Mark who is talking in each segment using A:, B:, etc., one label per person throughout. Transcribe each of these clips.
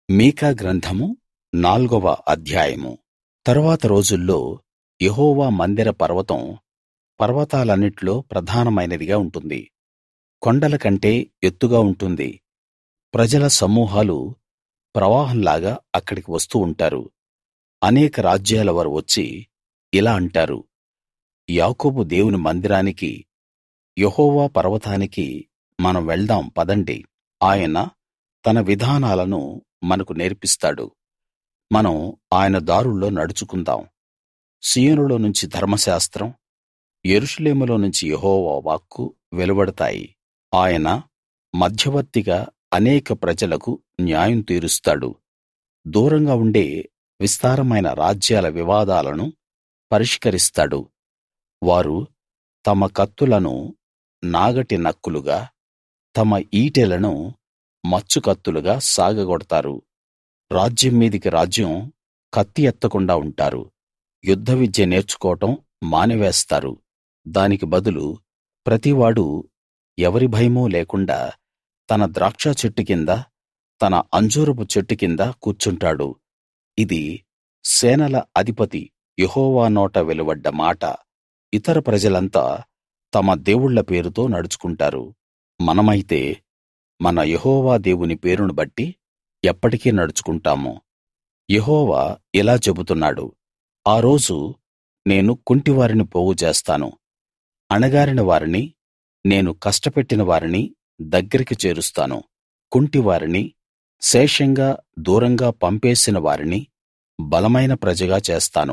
A: మీకా గ్రంథము 4వ అధ్యాయము. తరువాత రోజుల్లో యెహోవా మందిర పర్వతం పర్వతాలన్నిట్లో ప్రధానమైనదిగా ఉంటుంది. కొండల కంటే ఎత్తుగా ఉంటుంది. ప్రజల సమూహాలు ప్రవాహంలాగా అక్కడికి వస్తూ ఉంటారు. అనేక రాజ్యాల వారు వచ్చి ఇలా అంటారు, యాకోబు దేవుని మందిరానికి, యెహోవా పర్వతానికి మనం వెళ్దాం పదండి. ఆయన తన విధానాలను మనకు నేర్పిస్తాడు. మనం ఆయన దారుల్లో నడుచుకుందాం. సీయోనులో నుంచి ధర్మశాస్త్రం, యెరూషలేములో నుంచి యెహోవా వాక్కు వెలువడతాయి. ఆయన మధ్యవర్తిగా అనేక ప్రజలకు న్యాయం తీరుస్తాడు. దూరంగా ఉండే విస్తారమైన రాజ్యాల వివాదాలను పరిష్కరిస్తాడు. వారు తమ కత్తులను నాగటి నక్కులుగా, తమ ఈటెలను మచ్చు కత్తులుగా సాగగొడతారు. రాజ్యం మీదికి రాజ్యం కత్తి ఎత్తకుండా ఉంటారు. యుద్ధ విద్య నేర్చుకోవడం మానివేస్తారు. దానికి బదులు ప్రతివాడూ ఎవరి భయమూ లేకుండా తన ద్రాక్ష చెట్టు కింద, తన అంజూరపు చెట్టు కింద కూర్చుంటాడు. ఇది సేనల అధిపతి యెహోవా నోట వెలువడ్డ మాట. ఇతర ప్రజలంతా తమ దేవుళ్ళ పేరుతో నడుచుకుంటారు. మనమైతే మన యెహోవా దేవుని పేరును బట్టి ఎప్పటికీ నడుచుకుంటాము. యెహోవా ఇలా చెబుతున్నాడు, ఆ రోజు నేను కుంటివారిని పోగుచేస్తాను. అణగారిన వారిని, నేను కష్టపెట్టిన వారిని దగ్గరికి చేరుస్తాను. కుంటివారిని, శేషంగా దూరంగా పంపేసిన వారిని బలమైన ప్రజగా చేస్తాను.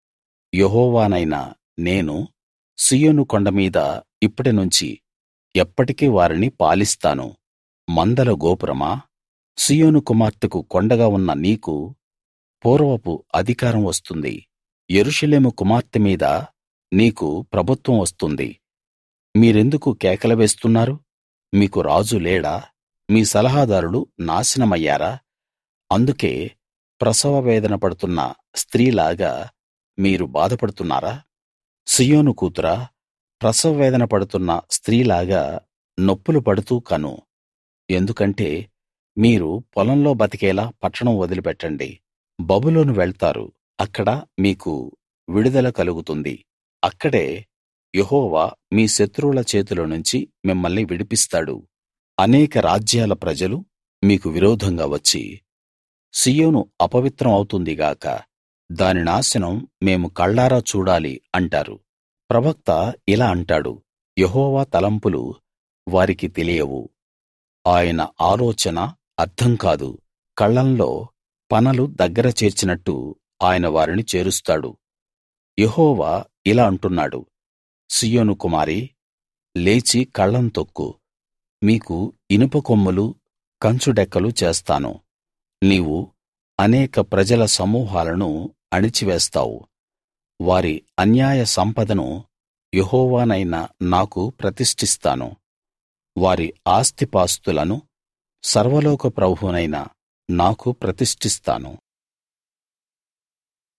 A: యెహోవానైన నేను సీయోను కొండ మీద ఇప్పటినుంచి ఎప్పటికీ వారిని పాలిస్తాను. మందల గోపురమా, సీయోను కుమార్తెకు కొండగా ఉన్న నీకు పూర్వపు అధికారం వస్తుంది. యెరూషలేము కుమార్తె మీద నీకు ప్రభుత్వం వస్తుంది. మీరెందుకు కేకలు వేస్తున్నారు? మీకు రాజు లేడా? మీ సలహాదారులు నాశనమయ్యారా? అందుకే ప్రసవ వేదన పడుతున్న స్త్రీలాగా మీరు బాధపడుతున్నారా? సీయోను కూతురా, ప్రసవ వేదన పడుతున్న స్త్రీలాగా నొప్పులు పడుతూ కను. ఎందుకంటే మీరు పొలంలో బతికేలా పట్టణం వదిలిపెట్టండి. బబులోను వెళ్తారు. అక్కడ మీకు విడుదల కలుగుతుంది. అక్కడే యెహోవా మీ శత్రువుల చేతిలో నుంచి మిమ్మల్ని విడిపిస్తాడు. అనేక రాజ్యాల ప్రజలు మీకు విరోధంగా వచ్చి, సీయోను అపవిత్రం అవుతుంది గాక, దాని నాశనం మేము కళ్ళారా చూడాలి అంటారు. ప్రవక్త ఇలా అంటాడు, యెహోవా తలంపులు వారికి తెలియవు. ఆయన ఆలోచన అర్థం కాదు. కళ్ళంలో పనలు దగ్గర చేర్చినట్టు ఆయన వారిని చేరుస్తాడు. యెహోవా ఇలా అంటున్నాడు, సీయోను కుమారీ, లేచి కళ్ళం తొక్కు. మీకు ఇనుప కొమ్ములు, కంచు డెక్కలు చేస్తాను. నీవు అనేక ప్రజల సమూహాలను అణిచివేస్తావు. వారి అన్యాయ సంపదను యెహోవానైన నాకు ప్రతిష్ఠిస్తాను. వారి ఆస్తిపాస్తులను సర్వలోక ప్రభువునైన నాకు ప్రతిష్ఠిస్తాను.